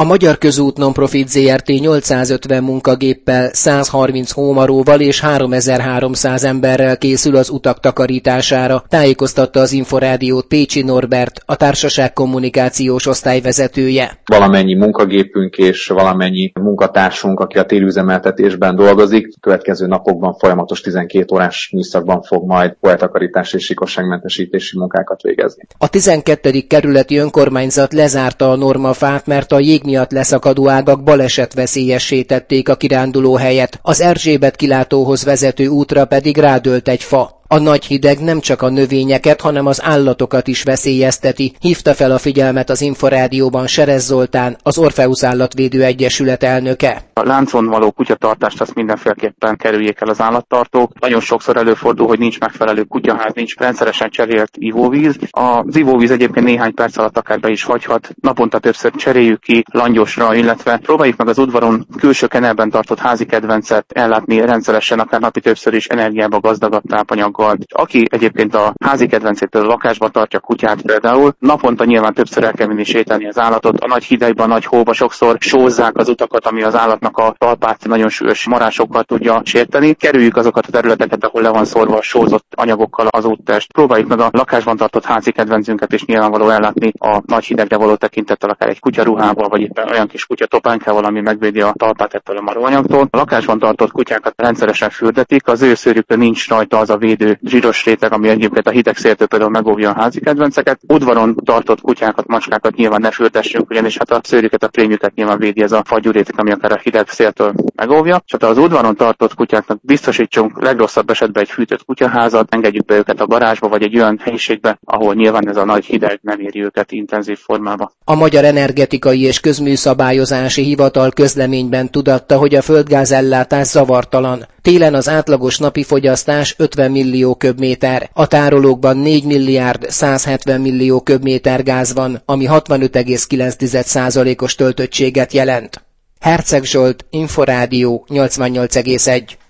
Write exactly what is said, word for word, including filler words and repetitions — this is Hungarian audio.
A Magyar Közút Nonprofit zé er té nyolcszázötven munkagéppel, százharminc hómaróval és háromezer-háromszáz emberrel készül az utak takarítására, tájékoztatta az Inforádiót Pécsi Norbert, a társaság kommunikációs osztályvezetője. Valamennyi munkagépünk és valamennyi munkatársunk, aki a térüzemeltetésben dolgozik, a következő napokban folyamatos tizenkét órás műszakban fog majd olajtakarítás és sikosságmentesítési munkákat végezni. A tizenkettedik kerületi önkormányzat lezárta a normafát, mert a jég miatt leszakadó ágak balesetveszélyessé tették a kiránduló helyet, az Erzsébet kilátóhoz vezető útra pedig rádőlt egy fa. A nagy hideg nem csak a növényeket, hanem az állatokat is veszélyezteti, hívta fel a figyelmet az Inforádióban Serez Zoltán, az Orpheus Állatvédő Egyesület elnöke. A láncon való kutyatartást azt mindenféleképpen kerüljék el az állattartók. Nagyon sokszor előfordul, hogy nincs megfelelő kutyaház, nincs rendszeresen cserélt ivóvíz. Az ivóvíz egyébként néhány perc alatt akár be is fagyhat. Naponta többször cseréljük ki langyosra, illetve próbáljuk meg az udvaron külső kenelben tartott házi kedvencet ellátni rendszeresen, akár napi többször is energiába gazdagabb tápanyaggal. Aki egyébként a házi kedvencétől a lakásba tartja a kutyát például, naponta nyilván többször el kell vinni sétálni az állatot. A nagy hidegben, a nagy hóba sokszor sózzák az utakat, ami az állatnak a talpát nagyon súlyos marásokkal tudja sérteni. Kerüljük azokat a területeket, ahol le van szórva a sózott anyagokkal az úttest. Próbáljuk meg a lakásban tartott házi kedvencünket is nyilvánvaló ellátni a nagy hidegre való tekintettel, akár egy kutyaruhával, vagy éppen olyan kis kutyatopánkával, ami megvédi a talpát ettől a maróanyagtól. A lakásban tartott kutyákat rendszeresen fürdetik, az ő szőrükön nincs rajta az a védő zsíros réteg, ami egyébként a hideg széltől például megóvja a házi kedvenceket. Udvaron tartott kutyákat, macskákat nyilván ne fürdessünk, ugyanis hát a szőrüket, a prémjüket nyilván védi ez a fagyú réteg, ami akár a hideg széltől megóvja. És hát az udvaron tartott kutyáknak biztosítsunk legrosszabb esetben egy fűtött kutyaházat, engedjük be őket a garázsba vagy egy olyan helyiségbe, ahol nyilván ez a nagy hideg nem éri őket intenzív formába. A Magyar Energetikai és Közműszabályozási Hivatal közleményben tudatta, hogy a földgázellátás zavartalan. Télen az átlagos napi fogyasztás ötven millió köbméter, a tárolókban négy milliárd százhetven millió köbméter gáz van, ami hatvanöt egész kilenc százalékos töltöttséget jelent. Herceg Zsolt, Inforádió nyolcvannyolc egész egy.